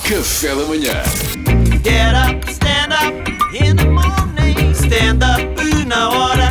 Café da manhã. Get up, stand up in the morning. Stand up na hora.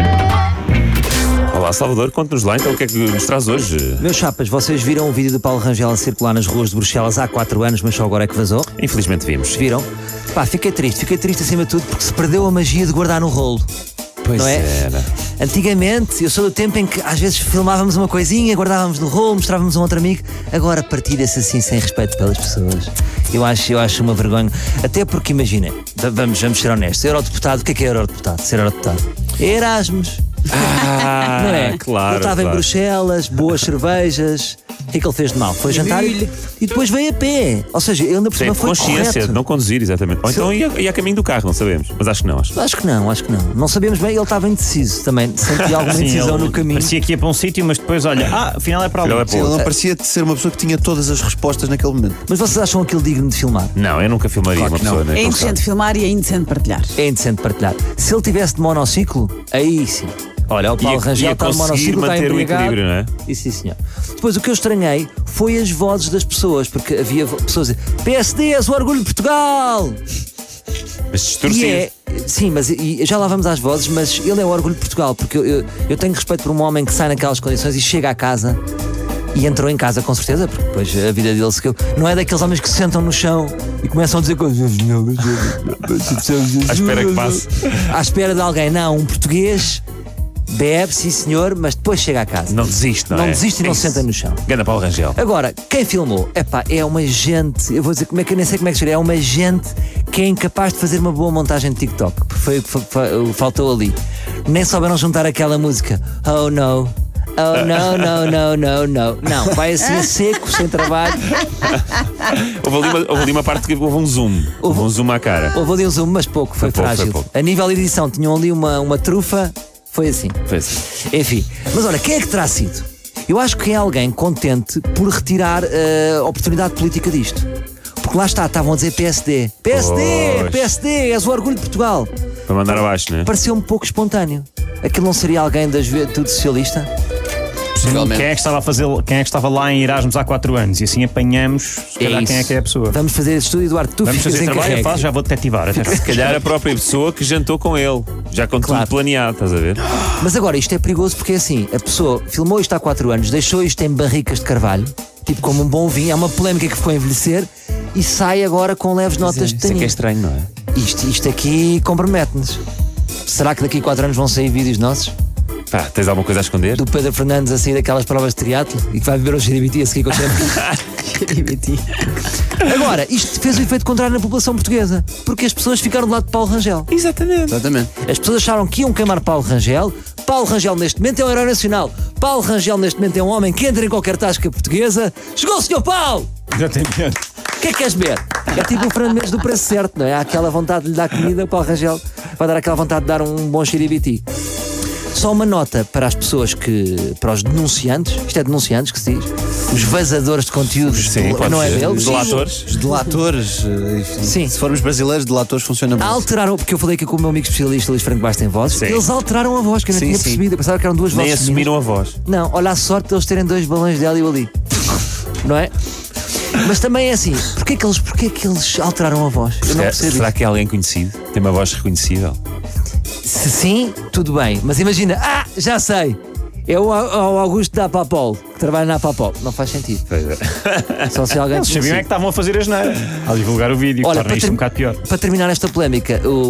Olá Salvador, conta-nos lá então o que é que nos traz hoje. Meus chapas, vocês viram o vídeo do Paulo Rangel a circular nas ruas de Bruxelas há 4 anos, mas só agora é que vazou? Infelizmente vimos. Viram? Pá, fiquei triste acima de tudo porque se perdeu a magia de guardar no rolo. Pois não é? era. Antigamente, eu sou do tempo em que às vezes filmávamos uma coisinha, guardávamos no rolo, mostrávamos a um outro amigo. Agora partilha-se assim sem respeito pelas pessoas. Eu acho uma vergonha. Até porque imaginem, vamos ser honestos, eurodeputado, o que é eurodeputado? Ser eurodeputado? É Erasmus. Não é? Claro. Ele estava em Bruxelas, boas cervejas. O que é que ele fez de mal? Foi jantar e depois veio a pé. Ou seja, ele ainda por cima foi consciência correto. de não conduzir, exatamente. Ou então ia a caminho do carro, não sabemos. Mas acho que não. Acho que não. Não sabemos bem, ele estava indeciso também. Sentia alguma indecisão no caminho. Parecia que ia para um sítio, mas depois olha, afinal é para ali. Sim, ele não parecia ser uma pessoa que tinha todas as respostas naquele momento. Mas vocês acham aquilo digno de filmar? Não, eu nunca filmaria Claro uma que não. pessoa, né? É indecente filmar e é indecente partilhar. É indecente partilhar. Se ele tivesse de monociclo, aí sim. Olha, o Paulo Rangel ia está de conseguir monociclo, está manter o embriagado. equilíbrio, não é? Isso sim, senhor. Depois o que eu estranhei foi as vozes das pessoas, porque havia pessoas a dizer PSD és o orgulho de Portugal! Mas distorcido. Sim, mas já lá vamos às vozes, mas ele é o orgulho de Portugal, porque eu tenho respeito por um homem que sai naquelas condições e chega à casa. E entrou em casa com certeza, porque depois a vida dele seguiu. Não é daqueles homens que se sentam no chão e começam a dizer coisas À espera que passe. à espera de alguém. Não, um português bebe, sim senhor, mas depois chega à casa. Não desiste, não é? Não desiste e não se senta no chão. Ganda Paulo Rangel. Agora, quem filmou? É uma gente, eu vou dizer como é que eu nem sei como é que se chama, é uma gente que é incapaz de fazer uma boa montagem de TikTok, porque foi o que faltou ali. Nem souberam juntar aquela música. Oh no. Oh, no. Não, vai assim a seco, sem trabalho. Houve ali uma parte que houve um zoom. Houve um zoom à cara. Houve ali um zoom, mas pouco, foi frágil. pouco. A nível de edição, tinham ali uma trufa, foi assim. Foi assim. Enfim, mas olha, quem é que terá sido? Eu acho que é alguém contente por retirar a oportunidade política disto. Porque lá estavam a dizer PSD. Pois. PSD, és o orgulho de Portugal. Para mandar abaixo, não é? Pareceu um pouco espontâneo. Aquilo não seria alguém da Juventude Socialista? Possivelmente. Quem é que estava lá em Erasmus há 4 anos? E assim apanhamos, se calhar, quem é que é a pessoa. Vamos fazer esse estudo, Eduardo, tu Vamos ficas fazer trabalho, eu encarregue. faço, já vou detetivar. Se calhar a própria pessoa que jantou com ele. Já com Claro. tudo planeado, estás a ver? Mas agora isto é perigoso porque assim, a pessoa filmou isto há 4 anos, deixou isto em barricas de carvalho, tipo como um bom vinho, é uma polémica que ficou a envelhecer e sai agora com leves notas de Isso é que é tanino. estranho, não é? Isto aqui compromete-nos. Será que daqui a 4 anos vão sair vídeos nossos? Pá, tens alguma coisa a esconder? Do Pedro Fernandes a sair daquelas provas de triatlo e que vai beber o xiribiti a seguir com o xiribiti. Agora, isto fez o efeito contrário na população portuguesa, porque as pessoas ficaram do lado de Paulo Rangel. Exatamente. As pessoas acharam que iam queimar Paulo Rangel. Paulo Rangel neste momento é um herói nacional. Paulo Rangel neste momento é um homem que entra em qualquer tasca portuguesa. Chegou o Sr. Paulo! Exatamente. O que é que queres ver? É tipo o Fernando Mendes do preço certo, não é? Há aquela vontade de lhe dar comida, o Paulo Rangel vai dar aquela vontade de dar um bom xiribiti. Só uma nota para as pessoas para os denunciantes, isto é denunciantes que se diz, os vazadores de conteúdos, Sim, pode não é ser. deles? Delatores. Os delatores, enfim, Sim. se formos brasileiros, delatores funciona muito. Alteraram, porque eu falei aqui com o meu amigo especialista Luís Franco Bastos em vozes, Sim. eles alteraram a voz, que eu não Sim, tinha sim. percebido, eu pensava que eram duas Nem vozes assumiram a femininas. voz. Não, olha a sorte de eles terem 2 balões de hélio ali, não é? Mas também é assim, porquê que eles alteraram a voz? Eu não percebo Será isso. que é alguém conhecido? Tem uma voz reconhecível? Se sim, tudo bem, mas imagina, já sei, é o Augusto da Apapol, que trabalha na Apapol, não faz sentido. Pois é. Só se alguém Eles sabiam é que estavam a fazer a geneira, a divulgar o vídeo, que Olha, torna isto um bocado pior. Para terminar esta polémica, o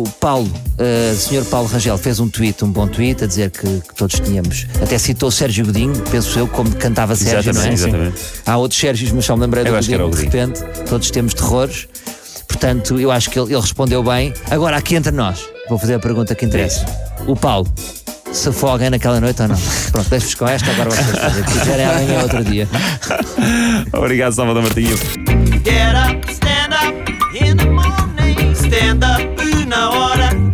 Sr. Paulo Rangel fez um bom tweet, a dizer que todos tínhamos, até citou Sérgio Godinho, penso eu, como cantava Sérgio, não é? Exatamente. Há outros Sérgios, mas só me lembrei do Eu acho que era Godinho, o de repente, todos temos terrores, portanto, eu acho que ele respondeu bem. Agora, aqui entre nós, vou fazer a pergunta que interessa. O Paulo, se for alguém naquela noite ou não? Pronto, deixo-vos com esta, agora vocês fazem. Se quiserem amanhã outro dia. Obrigado, Salvador Martinho. Get up, stand up in the morning. Stand up na hora.